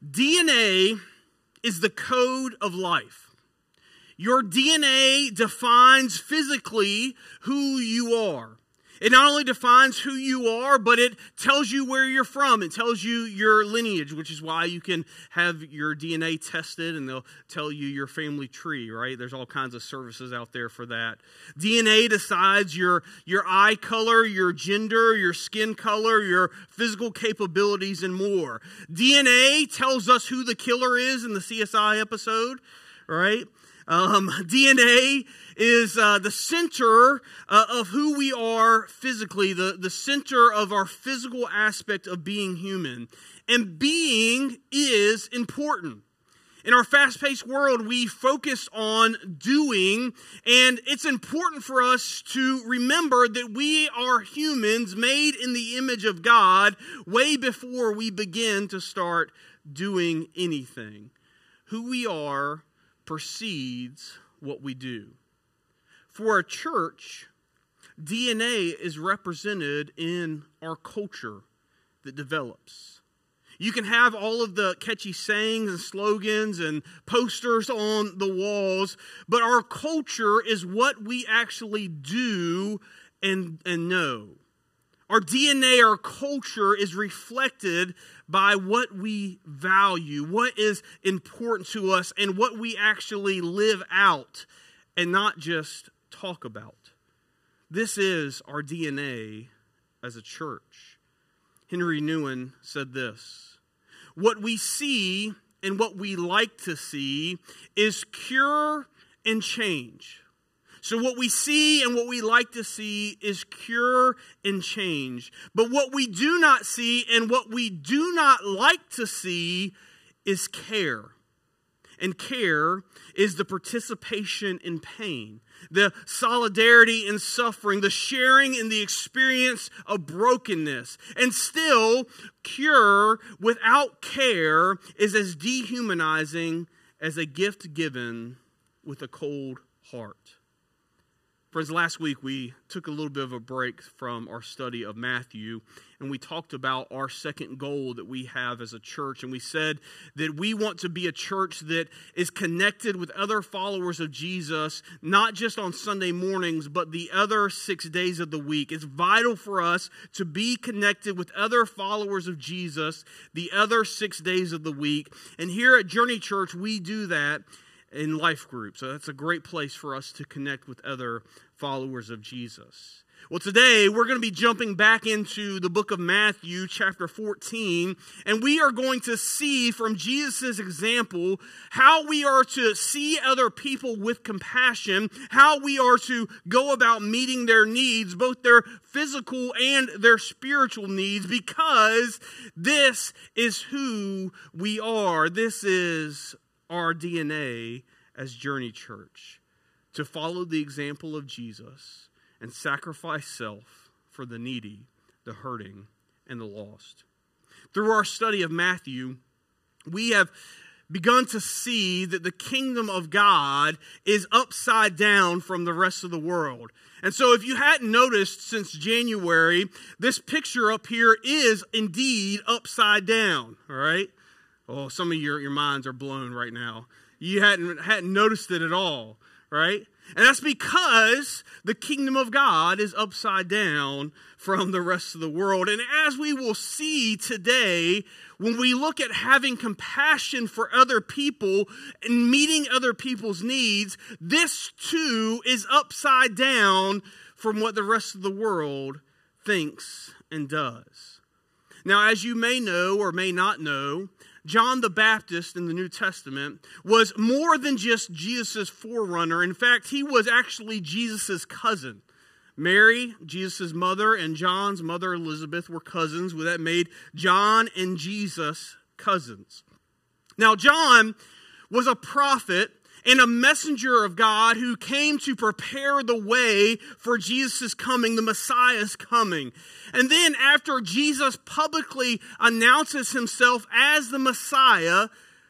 DNA is the code of life. Your DNA defines physically who you are. It not only defines who you are, but it tells you where you're from. It tells you your lineage, which is why you can have your DNA tested and they'll tell you your family tree, right? There's all kinds of services out there for that. DNA decides your eye color, your gender, your skin color, your physical capabilities, and more. DNA tells us who the killer is in the CSI episode, right? DNA is the center of who we are physically, the center of our physical aspect of being human. And being is important. In our fast-paced world, we focus on doing, and it's important for us to remember that we are humans made in the image of God way before we begin to start doing anything. Who we are precedes what we do. For a church, DNA is represented in our culture that develops. You can have all of the catchy sayings and slogans and posters on the walls, but our culture is what we actually do and know. Our DNA, our culture is reflected by what we value, what is important to us, and what we actually live out and not just talk about. This is our DNA as a church. Henry Nouwen said this: "What we see and what we like to see is cure and change." So what we see and what we like to see is cure and change. But what we do not see and what we do not like to see is care. And care is the participation in pain, the solidarity in suffering, the sharing in the experience of brokenness. And still, cure without care is as dehumanizing as a gift given with a cold heart. Friends, last week we took a little bit of a break from our study of Matthew, and we talked about our second goal that we have as a church. And we said that we want to be a church that is connected with other followers of Jesus, not just on Sunday mornings, but the other 6 days of the week. It's vital for us to be connected with other followers of Jesus the other 6 days of the week. And here at Journey Church, we do that in life groups. So that's a great place for us to connect with other followers of Jesus. Well, today we're going to be jumping back into the book of Matthew, chapter 14, and we are going to see from Jesus' example how we are to see other people with compassion, how we are to go about meeting their needs, both their physical and their spiritual needs, because this is who we are. This is our DNA as Journey Church, to follow the example of Jesus and sacrifice self for the needy, the hurting, and the lost. Through our study of Matthew, we have begun to see that the kingdom of God is upside down from the rest of the world. And so if you hadn't noticed since January, this picture up here is indeed upside down, all right? Oh, some of your minds are blown right now. You hadn't noticed it at all, right? And that's because the kingdom of God is upside down from the rest of the world. And as we will see today, when we look at having compassion for other people and meeting other people's needs, this too is upside down from what the rest of the world thinks and does. Now, as you may know or may not know, John the Baptist in the New Testament was more than just Jesus' forerunner. In fact, he was actually Jesus' cousin. Mary, Jesus' mother, and John's mother Elizabeth were cousins. That made John and Jesus cousins. Now, John was a prophet and a messenger of God who came to prepare the way for Jesus' coming, the Messiah's coming. And then after Jesus publicly announces himself as the Messiah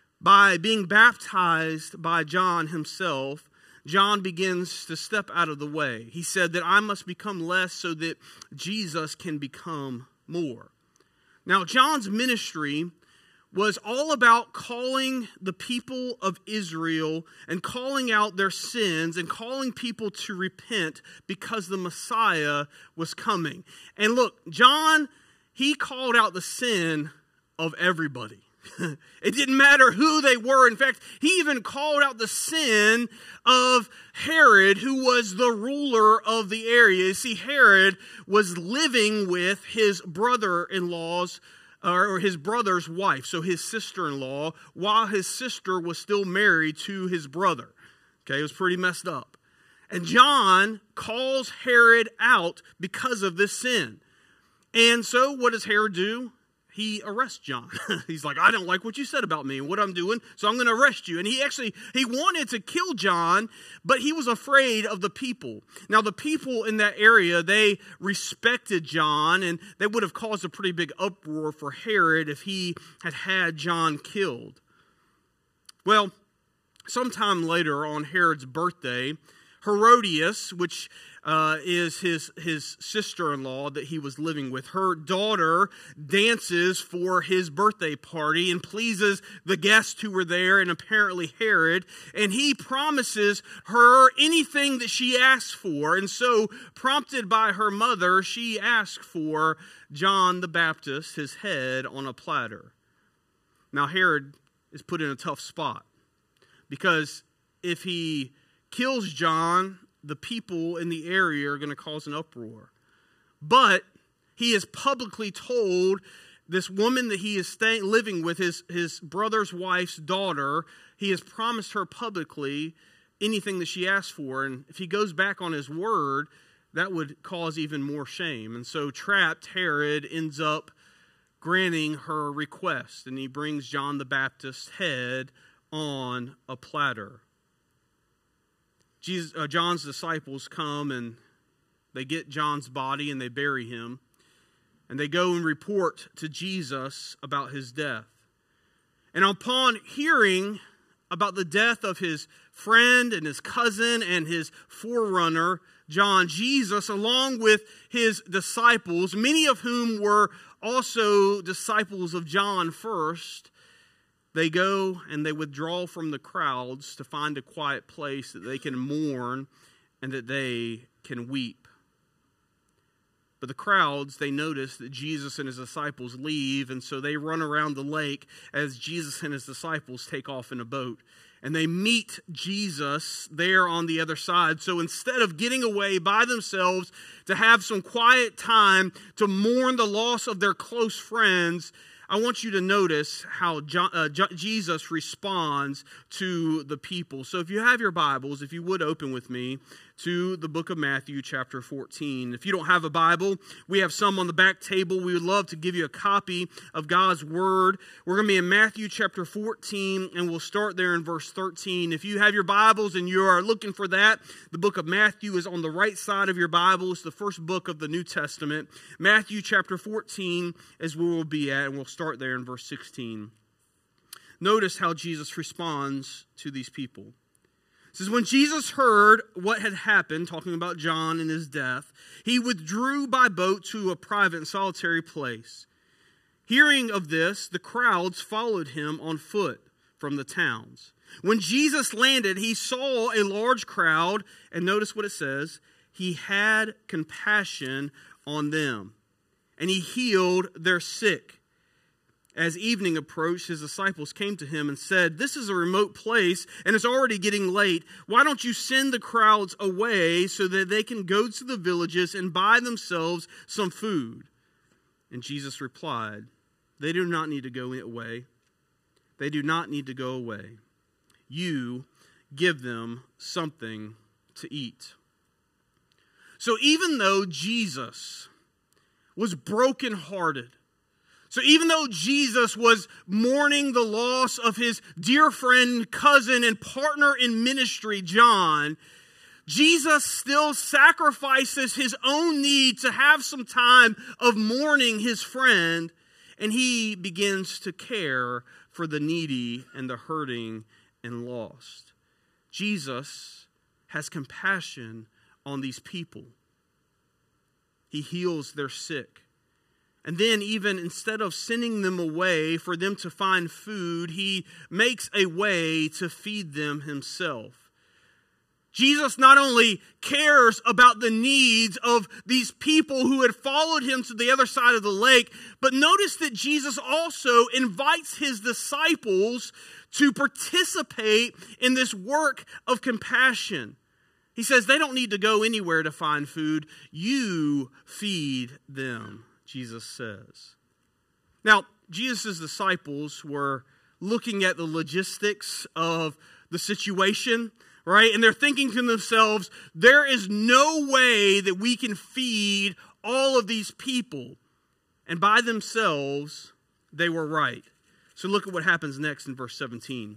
by being baptized by John himself, John begins to step out of the way. He said that I must become less so that Jesus can become more. Now, John's ministry was all about calling the people of Israel and calling out their sins and calling people to repent because the Messiah was coming. And look, John, he called out the sin of everybody. It didn't matter who they were. In fact, he even called out the sin of Herod, who was the ruler of the area. You see, Herod was living with his brother-in-law's or his brother's wife, so his sister-in-law, while his sister was still married to his brother. Okay, it was pretty messed up. And John calls Herod out because of this sin. And so what does Herod do? He arrests John. He's like, I don't like what you said about me and what I'm doing, so I'm going to arrest you. And he wanted to kill John, but he was afraid of the people. Now, the people in that area, they respected John, and they would have caused a pretty big uproar for Herod if he had John killed. Well, sometime later on Herod's birthday, Herodias, which is his sister-in-law that he was living with. Her daughter dances for his birthday party and pleases the guests who were there and apparently Herod. And he promises her anything that she asks for. And so, prompted by her mother, she asked for John the Baptist, his head, on a platter. Now, Herod is put in a tough spot because if he kills John, the people in the area are going to cause an uproar. But he has publicly told this woman that he is living with, his brother's wife's daughter, he has promised her publicly anything that she asks for. And if he goes back on his word, that would cause even more shame. And so trapped, Herod ends up granting her request. And he brings John the Baptist's head on a platter. John's disciples come and they get John's body and they bury him. And they go and report to Jesus about his death. And upon hearing about the death of his friend and his cousin and his forerunner, John, Jesus, along with his disciples, many of whom were also disciples of John first, they go and they withdraw from the crowds to find a quiet place that they can mourn and that they can weep. But the crowds, they notice that Jesus and his disciples leave, and so they run around the lake as Jesus and his disciples take off in a boat. And they meet Jesus there on the other side. So instead of getting away by themselves to have some quiet time to mourn the loss of their close friends, I want you to notice how Jesus responds to the people. So if you have your Bibles, if you would open with me to the book of Matthew chapter 14. If you don't have a Bible, we have some on the back table. We would love to give you a copy of God's Word. We're going to be in Matthew chapter 14, and we'll start there in verse 13. If you have your Bibles and you are looking for that, the book of Matthew is on the right side of your Bible. It's the first book of the New Testament. Matthew chapter 14 is where we'll be at, and we'll start there in verse 16. Notice how Jesus responds to these people. It says, when Jesus heard what had happened, talking about John and his death, he withdrew by boat to a private and solitary place. Hearing of this, the crowds followed him on foot from the towns. When Jesus landed, he saw a large crowd, and notice what it says, he had compassion on them, and he healed their sick. As evening approached, his disciples came to him and said, this is a remote place and it's already getting late. Why don't you send the crowds away so that they can go to the villages and buy themselves some food? And Jesus replied, they do not need to go away. They do not need to go away. You give them something to eat. So even though Jesus was brokenhearted, so even though Jesus was mourning the loss of his dear friend, cousin, and partner in ministry, John, Jesus still sacrifices his own need to have some time of mourning his friend, and he begins to care for the needy and the hurting and lost. Jesus has compassion on these people. He heals their sick. And then even instead of sending them away for them to find food, he makes a way to feed them himself. Jesus not only cares about the needs of these people who had followed him to the other side of the lake, but notice that Jesus also invites his disciples to participate in this work of compassion. He says they don't need to go anywhere to find food. You feed them, Jesus says. Now, Jesus' disciples were looking at the logistics of the situation, right? And they're thinking to themselves, there is no way that we can feed all of these people. And by themselves, they were right. So look at what happens next in verse 17.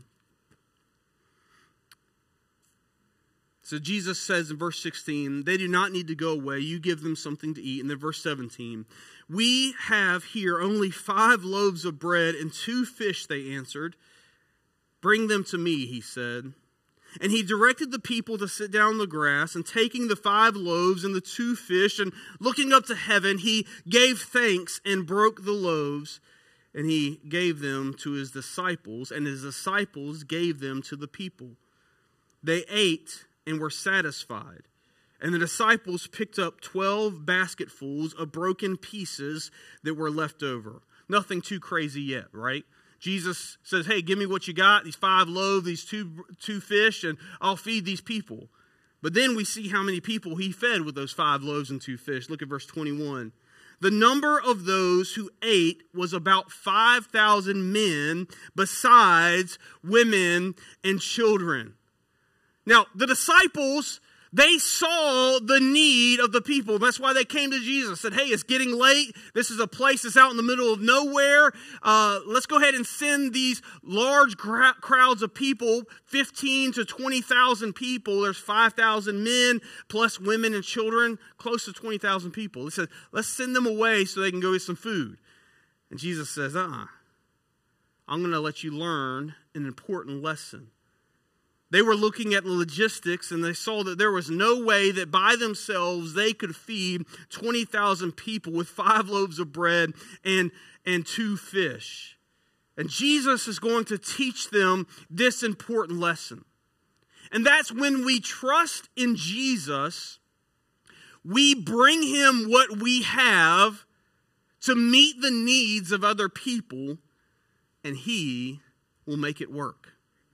So Jesus says in verse 16, they do not need to go away. You give them something to eat. And then verse 17, we have here only 5 loaves of bread and 2 fish, they answered. Bring them to me, he said. And he directed the people to sit down on the grass, and taking the 5 loaves and the 2 fish, and looking up to heaven, he gave thanks and broke the loaves, and he gave them to his disciples, and his disciples gave them to the people. They ate and were satisfied. And the disciples picked up 12 basketfuls of broken pieces that were left over. Nothing too crazy yet, right? Jesus says, hey, give me what you got, these 5 loaves, these two fish, and I'll feed these people. But then we see how many people he fed with those 5 loaves and 2 fish. Look at verse 21. The number of those who ate was about 5,000 men, besides women and children. Now, the disciples, they saw the need of the people. That's why they came to Jesus. Said, hey, it's getting late. This is a place that's out in the middle of nowhere. Let's go ahead and send these large crowds of people, 15 to 20,000 people. There's 5,000 men plus women and children, close to 20,000 people. He said, let's send them away so they can go get some food. And Jesus says, I'm going to let you learn an important lesson. They were looking at the logistics, and they saw that there was no way that by themselves they could feed 20,000 people with 5 loaves of bread and 2 fish. And Jesus is going to teach them this important lesson. And that's when we trust in Jesus, we bring him what we have to meet the needs of other people, and he will make it work.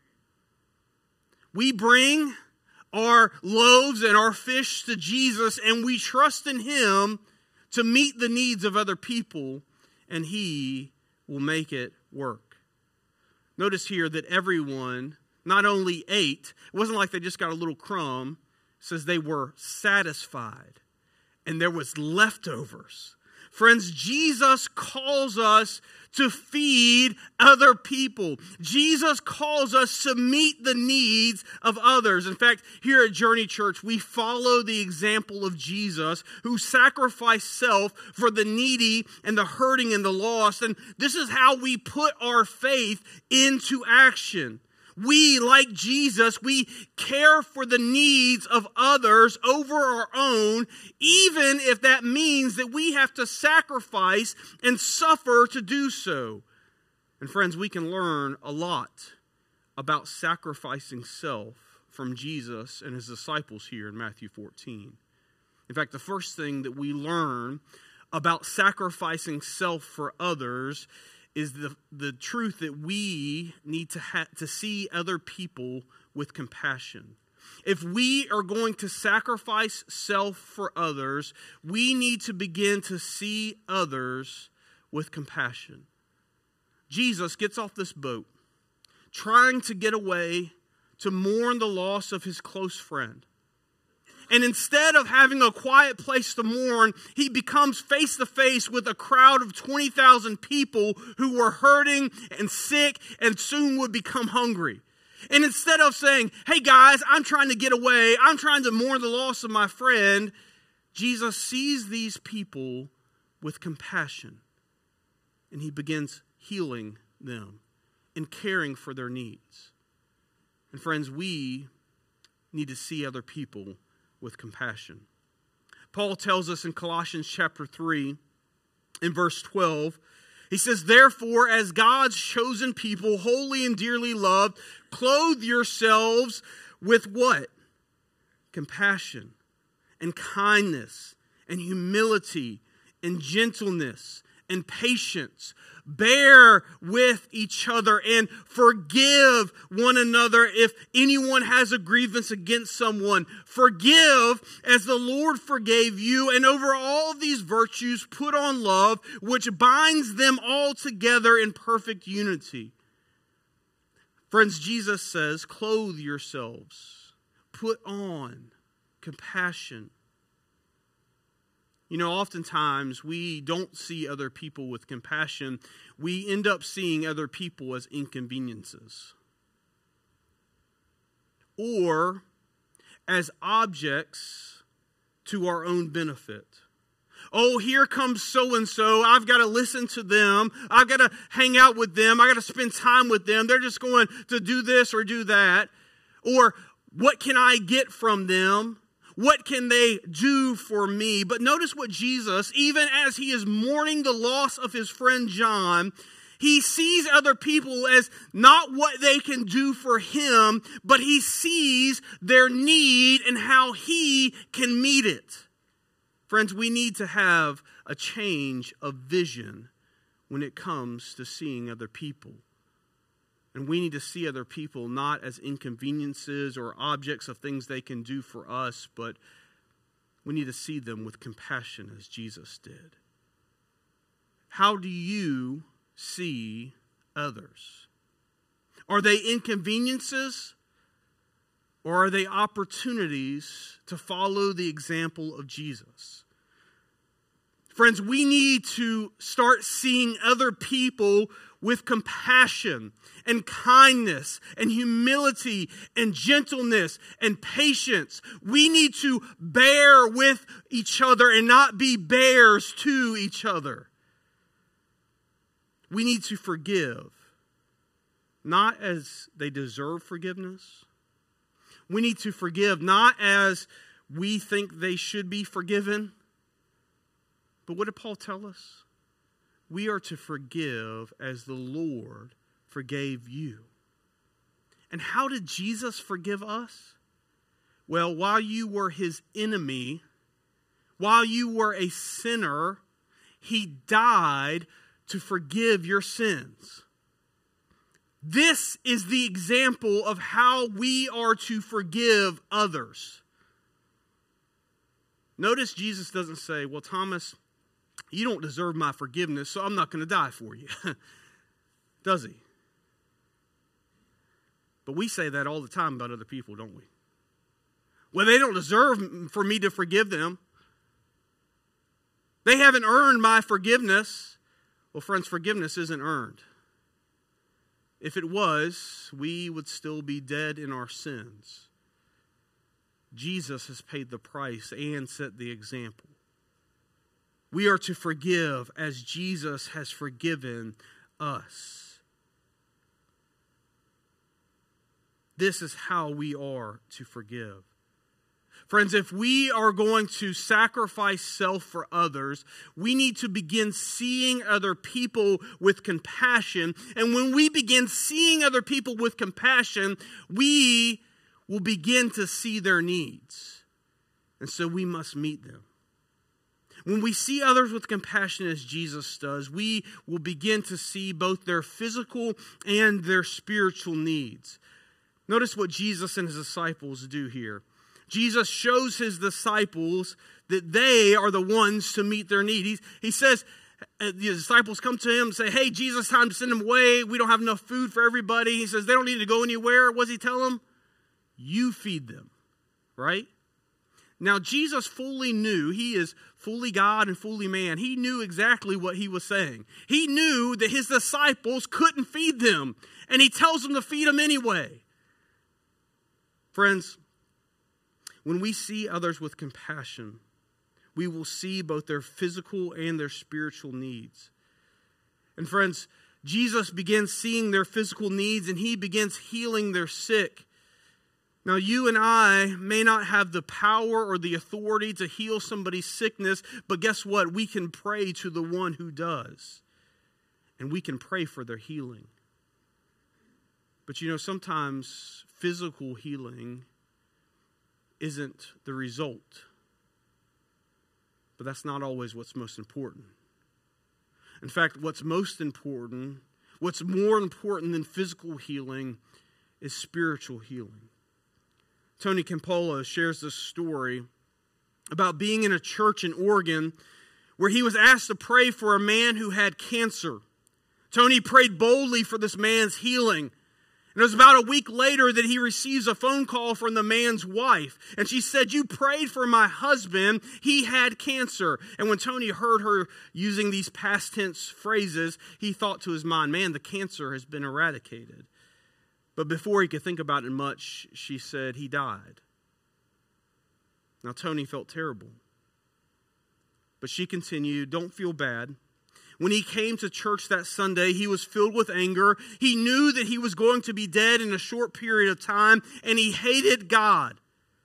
We bring our loaves and our fish to Jesus, and we trust in him to meet the needs of other people, and he will make it work. Notice here that everyone not only ate, it wasn't like they just got a little crumb. It says they were satisfied, and there was leftovers. Friends, Jesus calls us to feed other people. Jesus calls us to meet the needs of others. In fact, here at Journey Church, we follow the example of Jesus, who sacrificed self for the needy and the hurting and the lost. And this is how we put our faith into action. We, like Jesus, we care for the needs of others over our own, even if that means that we have to sacrifice and suffer to do so. And friends, we can learn a lot about sacrificing self from Jesus and his disciples here in Matthew 14. In fact, the first thing that we learn about sacrificing self for others is the truth that we need to see other people with compassion. If we are going to sacrifice self for others, we need to begin to see others with compassion. Jesus gets off this boat, trying to get away to mourn the loss of his close friend. And instead of having a quiet place to mourn, he becomes face to face with a crowd of 20,000 people who were hurting and sick and soon would become hungry. And instead of saying, hey guys, I'm trying to get away, I'm trying to mourn the loss of my friend, Jesus sees these people with compassion. And he begins healing them and caring for their needs. And friends, we need to see other people with compassion. Paul tells us in Colossians chapter 3 in verse 12. He says, therefore, as God's chosen people, holy and dearly loved, clothe yourselves with what? Compassion and kindness and humility and gentleness and patience. Bear with each other and forgive one another if anyone has a grievance against someone. Forgive as the Lord forgave you, and over all these virtues put on love, which binds them all together in perfect unity. Friends, Jesus says, clothe yourselves, put on compassion. You know, oftentimes we don't see other people with compassion. We end up seeing other people as inconveniences or as objects to our own benefit. Oh, here comes so-and-so. I've got to listen to them. I've got to hang out with them. I've got to spend time with them. They're just going to do this or do that. Or what can I get from them? What can they do for me? But notice what Jesus, even as he is mourning the loss of his friend John, he sees other people as not what they can do for him, but he sees their need and how he can meet it. Friends, we need to have a change of vision when it comes to seeing other people. And we need to see other people not as inconveniences or objects of things they can do for us, but we need to see them with compassion as Jesus did. How do you see others? Are they inconveniences or are they opportunities to follow the example of Jesus? Friends, we need to start seeing other people with compassion and kindness and humility and gentleness and patience. We need to bear with each other and not be bears to each other. We need to forgive, not as they deserve forgiveness. We need to forgive not as we think they should be forgiven. But what did Paul tell us? We are to forgive as the Lord forgave you. And how did Jesus forgive us? Well, while you were his enemy, while you were a sinner, he died to forgive your sins. This is the example of how we are to forgive others. Notice Jesus doesn't say, well, Thomas, you don't deserve my forgiveness, so I'm not going to die for you. Does he? But we say that all the time about other people, don't we? Well, they don't deserve for me to forgive them. They haven't earned my forgiveness. Well, friends, forgiveness isn't earned. If it was, we would still be dead in our sins. Jesus has paid the price and set the example. We are to forgive as Jesus has forgiven us. This is how we are to forgive. Friends, if we are going to sacrifice self for others, we need to begin seeing other people with compassion. And when we begin seeing other people with compassion, we will begin to see their needs. And so we must meet them. When we see others with compassion as Jesus does, we will begin to see both their physical and their spiritual needs. Notice what Jesus and his disciples do here. Jesus shows his disciples that they are the ones to meet their need. He says, the disciples come to him and say, hey, Jesus, time to send them away. We don't have enough food for everybody. He says, they don't need to go anywhere. What does he tell them? You feed them, right? Now, Jesus fully knew, he is fully God and fully man. He knew exactly what he was saying. He knew that his disciples couldn't feed them, and he tells them to feed them anyway. Friends, when we see others with compassion, we will see both their physical and their spiritual needs. And friends, Jesus begins seeing their physical needs, and he begins healing their sick. Now, you and I may not have the power or the authority to heal somebody's sickness, but guess what? We can pray to the one who does. And we can pray for their healing. But sometimes physical healing isn't the result. But that's not always what's most important. In fact, what's more important than physical healing is spiritual healing. Tony Campolo shares this story about being in a church in Oregon where he was asked to pray for a man who had cancer. Tony prayed boldly for this man's healing. And it was about a week later that he receives a phone call from the man's wife. And she said, "You prayed for my husband. He had cancer." And when Tony heard her using these past tense phrases, he thought to his mind, man, the cancer has been eradicated. But before he could think about it much, she said, he died. Now, Tony felt terrible. But she continued, "Don't feel bad." When he came to church that Sunday, he was filled with anger. He knew that he was going to be dead in a short period of time, and he hated God.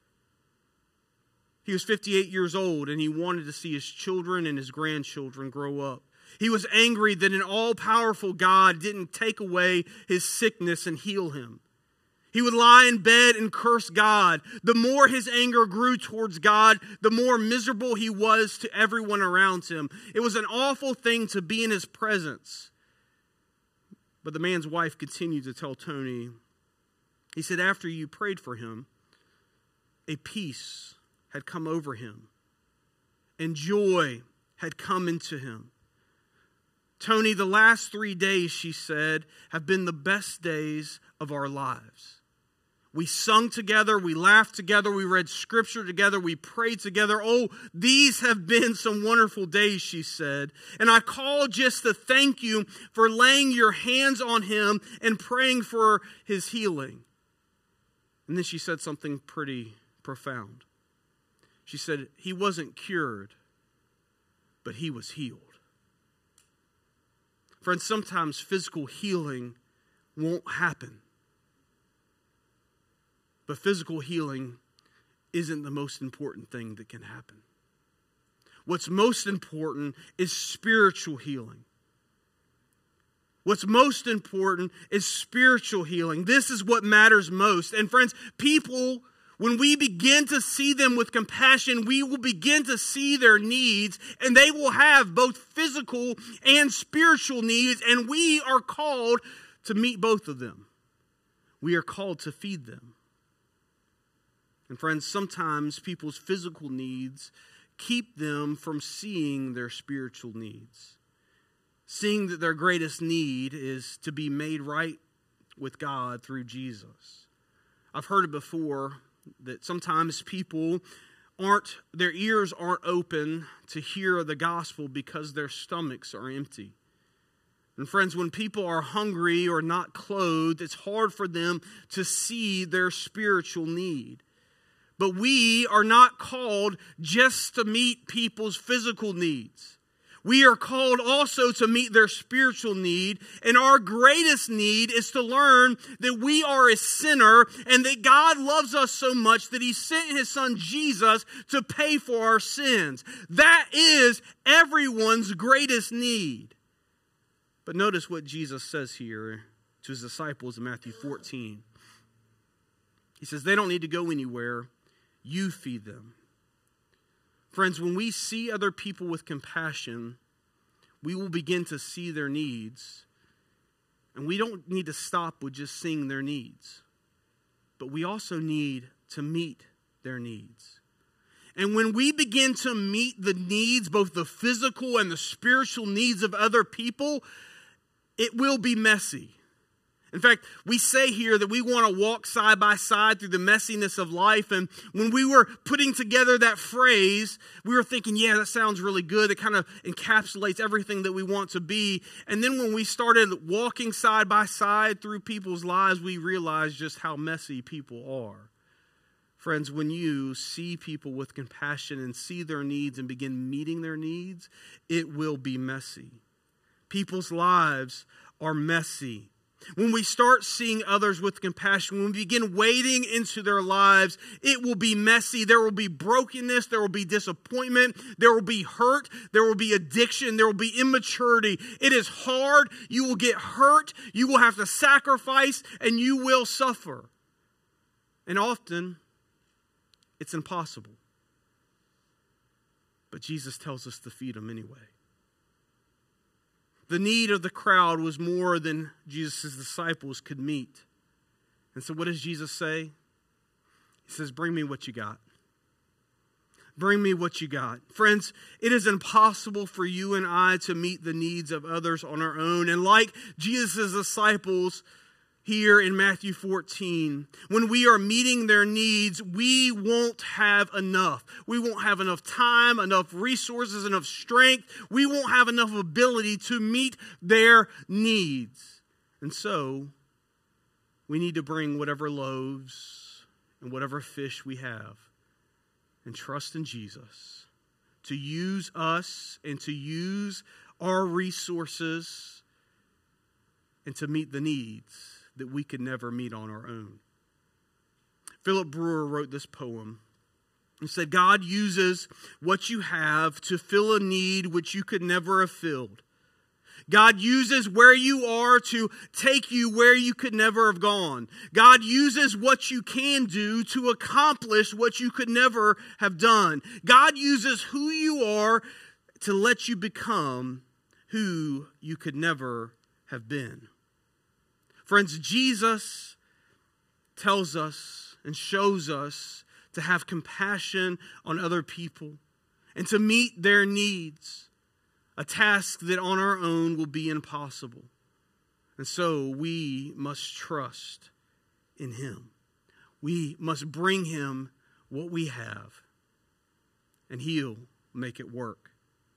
He was 58 years old, and he wanted to see his children and his grandchildren grow up. He was angry that an all-powerful God didn't take away his sickness and heal him. He would lie in bed and curse God. The more his anger grew towards God, the more miserable he was to everyone around him. It was an awful thing to be in his presence. But the man's wife continued to tell Tony, he said, after you prayed for him, a peace had come over him, and joy had come into him. Tony, the last 3 days, she said, have been the best days of our lives. We sung together, we laughed together, we read scripture together, we prayed together. Oh, these have been some wonderful days, she said. And I called just to thank you for laying your hands on him and praying for his healing. And then she said something pretty profound. She said, he wasn't cured, but he was healed. Friends, sometimes physical healing won't happen. But physical healing isn't the most important thing that can happen. What's most important is spiritual healing. What's most important is spiritual healing. This is what matters most. And friends, people, when we begin to see them with compassion, we will begin to see their needs, and they will have both physical and spiritual needs, and we are called to meet both of them. We are called to feed them. And friends, sometimes people's physical needs keep them from seeing their spiritual needs. Seeing that their greatest need is to be made right with God through Jesus. I've heard it before that sometimes people their ears aren't open to hear the gospel because their stomachs are empty. And friends, when people are hungry or not clothed, it's hard for them to see their spiritual need. But we are not called just to meet people's physical needs. We are called also to meet their spiritual need. And our greatest need is to learn that we are a sinner and that God loves us so much that he sent his son Jesus to pay for our sins. That is everyone's greatest need. But notice what Jesus says here to his disciples in Matthew 14. He says, they don't need to go anywhere. You feed them. Friends, when we see other people with compassion, we will begin to see their needs. And we don't need to stop with just seeing their needs. But we also need to meet their needs. And when we begin to meet the needs, both the physical and the spiritual needs of other people, it will be messy. In fact, we say here that we want to walk side by side through the messiness of life. And when we were putting together that phrase, we were thinking, yeah, that sounds really good. It kind of encapsulates everything that we want to be. And then when we started walking side by side through people's lives, we realized just how messy people are. Friends, when you see people with compassion and see their needs and begin meeting their needs, it will be messy. People's lives are messy. when we start seeing others with compassion, when we begin wading into their lives, it will be messy. There will be brokenness. There will be disappointment. There will be hurt. There will be addiction. There will be immaturity. It is hard. You will get hurt. You will have to sacrifice, and you will suffer. And often, it's impossible. But Jesus tells us to feed them anyway. The need of the crowd was more than Jesus' disciples could meet. And so what does Jesus say? He says, bring me what you got. Bring me what you got. Friends, it is impossible for you and I to meet the needs of others on our own. And like Jesus' disciples here in Matthew 14, when we are meeting their needs, we won't have enough. We won't have enough time, enough resources, enough strength. We won't have enough ability to meet their needs. And so, we need to bring whatever loaves and whatever fish we have and trust in Jesus to use us and to use our resources and to meet the needs that we could never meet on our own. Philip Brewer wrote this poem. He said, God uses what you have to fill a need which you could never have filled. God uses where you are to take you where you could never have gone. God uses what you can do to accomplish what you could never have done. God uses who you are to let you become who you could never have been. Friends, Jesus tells us and shows us to have compassion on other people and to meet their needs, a task that on our own will be impossible. And so we must trust in Him. We must bring Him what we have, and He'll make it work.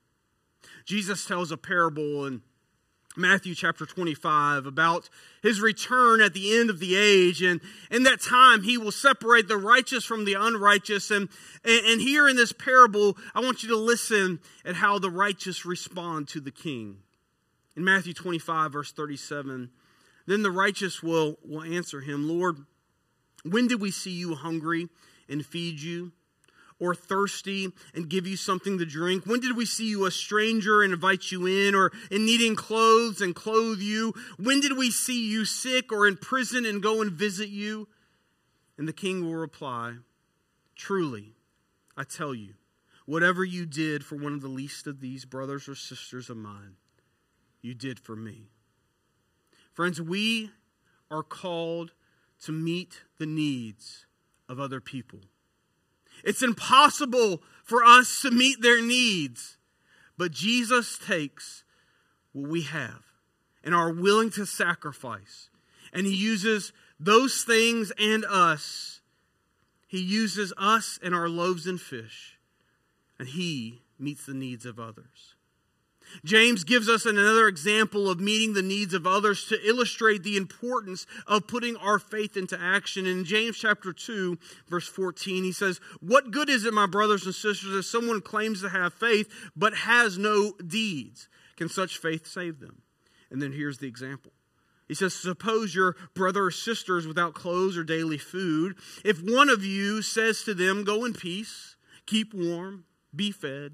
Jesus tells a parable in Matthew chapter 25 about His return at the end of the age. And in that time, He will separate the righteous from the unrighteous. And here in this parable, I want you to listen at how the righteous respond to the king. In Matthew 25, verse 37, then the righteous will answer Him, Lord, when did we see you hungry and feed you, or thirsty and give you something to drink? When did we see you a stranger and invite you in, or in needing clothes and clothe you? When did we see you sick or in prison and go and visit you? And the king will reply, truly, I tell you, whatever you did for one of the least of these brothers or sisters of mine, you did for me. Friends, we are called to meet the needs of other people. It's impossible for us to meet their needs, but Jesus takes what we have and are willing to sacrifice, and He uses those things and us. He uses us and our loaves and fish, and He meets the needs of others. James gives us another example of meeting the needs of others to illustrate the importance of putting our faith into action. In James chapter 2, verse 14, he says, what good is it, my brothers and sisters, if someone claims to have faith but has no deeds? Can such faith save them? And then here's the example. He says, suppose your brother or sister is without clothes or daily food. If one of you says to them, go in peace, keep warm, be fed,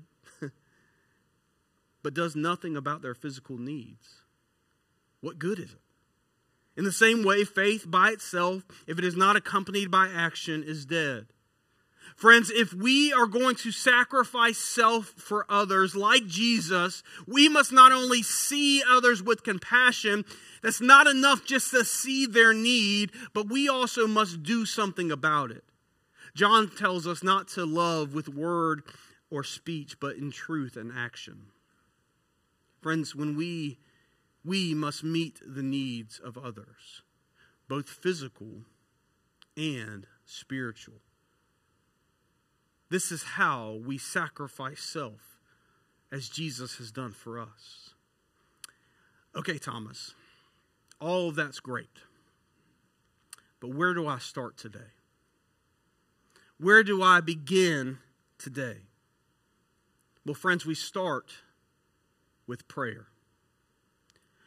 but does nothing about their physical needs, what good is it? In the same way, faith by itself, if it is not accompanied by action, is dead. Friends, if we are going to sacrifice self for others like Jesus, we must not only see others with compassion. That's not enough just to see their need, but we also must do something about it. John tells us not to love with word or speech, but in truth and action. Friends, when we must meet the needs of others, both physical and spiritual. This is how we sacrifice self as Jesus has done for us. Okay, Thomas, all of that's great. But where do I start today? Where do I begin today? Well, friends, we start with prayer.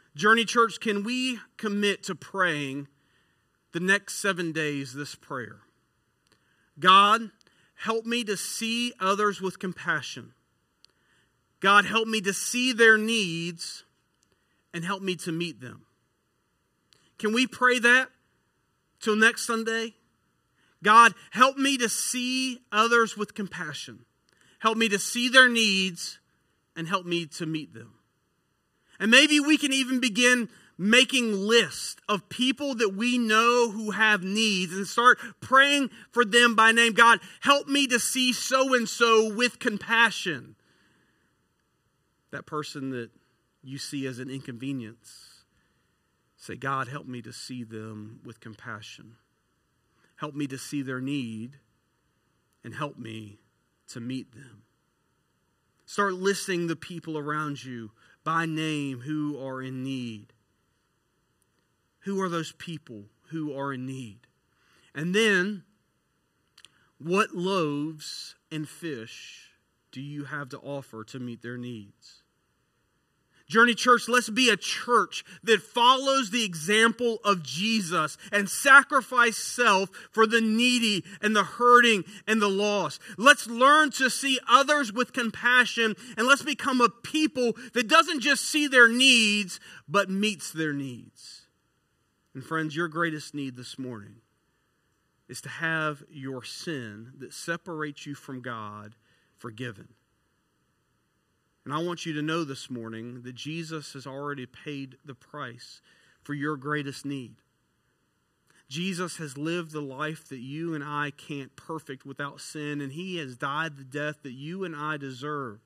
Journey Church, can we commit to praying the next 7 days this prayer? God, help me to see others with compassion. God, help me to see their needs and help me to meet them. Can we pray that till next Sunday? God, help me to see others with compassion. Help me to see their needs and help me to meet them. And maybe we can even begin making lists of people that we know who have needs and start praying for them by name. God, help me to see so-and-so with compassion. That person that you see as an inconvenience, say, God, help me to see them with compassion. Help me to see their need and help me to meet them. Start listing the people around you by name who are in need. Who are those people who are in need? And then, what loaves and fish do you have to offer to meet their needs? Journey Church, let's be a church that follows the example of Jesus and sacrifice self for the needy and the hurting and the lost. Let's learn to see others with compassion, and let's become a people that doesn't just see their needs, but meets their needs. And friends, your greatest need this morning is to have your sin that separates you from God forgiven. And I want you to know this morning that Jesus has already paid the price for your greatest need. Jesus has lived the life that you and I can't perfect without sin, and He has died the death that you and I deserve.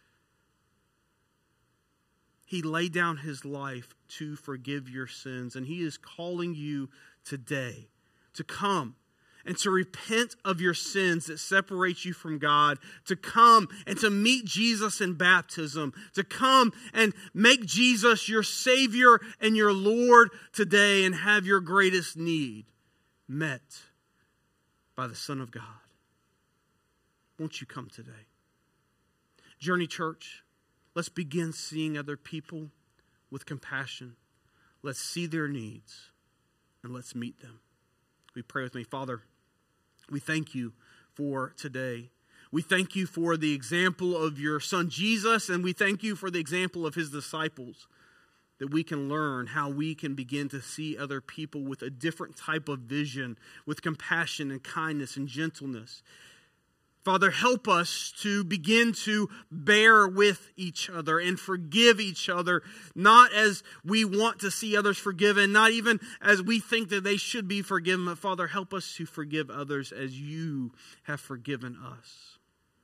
He laid down His life to forgive your sins, and He is calling you today to come and to repent of your sins that separate you from God, to come and to meet Jesus in baptism, to come and make Jesus your Savior and your Lord today and have your greatest need met by the Son of God. Won't you come today? Journey Church, let's begin seeing other people with compassion. Let's see their needs and let's meet them. We pray with me. Father, we thank you for today. We thank you for the example of your Son Jesus, and we thank you for the example of His disciples, that we can learn how we can begin to see other people with a different type of vision, with compassion and kindness and gentleness. Father, help us to begin to bear with each other and forgive each other, not as we want to see others forgiven, not even as we think that they should be forgiven, but Father, help us to forgive others as you have forgiven us.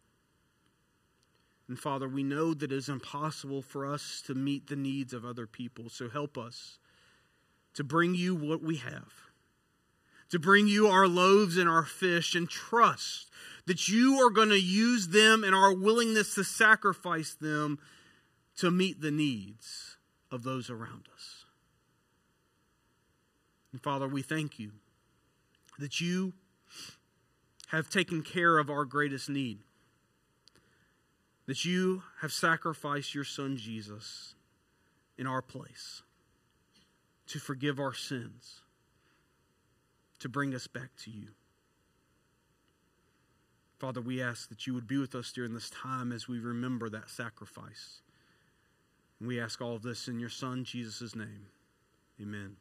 And Father, we know that it is impossible for us to meet the needs of other people, so help us to bring you what we have, to bring you our loaves and our fish, and trust that you are going to use them and our willingness to sacrifice them to meet the needs of those around us. And Father, we thank you that you have taken care of our greatest need, that you have sacrificed your Son Jesus in our place to forgive our sins, to bring us back to you. Father, we ask that you would be with us during this time as we remember that sacrifice. And we ask all of this in your Son, Jesus' name. Amen.